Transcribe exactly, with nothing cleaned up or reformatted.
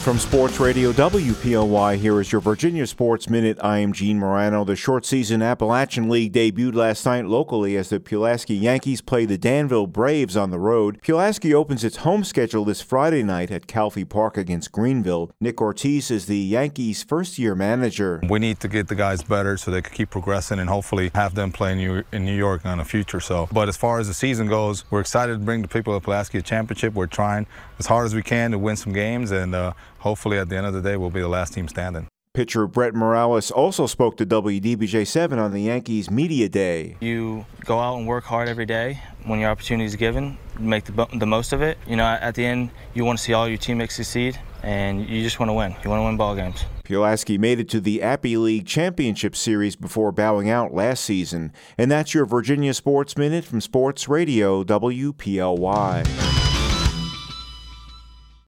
From Sports Radio W P L Y, here is your Virginia Sports Minute. I am Gene Morano. The short-season Appalachian League debuted last night locally as the Pulaski Yankees play the Danville Braves on the road. Pulaski opens its home schedule this Friday night at Calfee Park against Greenville. Nick Ortiz is the Yankees' first-year manager. We need to get the guys better so they can keep progressing and hopefully have them play in New York in the future. So, but as far as the season goes, we're excited to bring the people of Pulaski a championship. We're trying as hard as we can to win some games, and uh, hopefully at the end of the day we'll be the last team standing. Pitcher Brett Morales also spoke to W D B J seven on the Yankees Media Day. You go out and work hard every day. When your opportunity is given, make the, the most of it. You know, at the end, you want to see all your teammates succeed, and you just want to win. You want to win ball games. Pulaski made it to the Appy League Championship Series before bowing out last season. And that's your Virginia Sports Minute from Sports Radio W P L Y.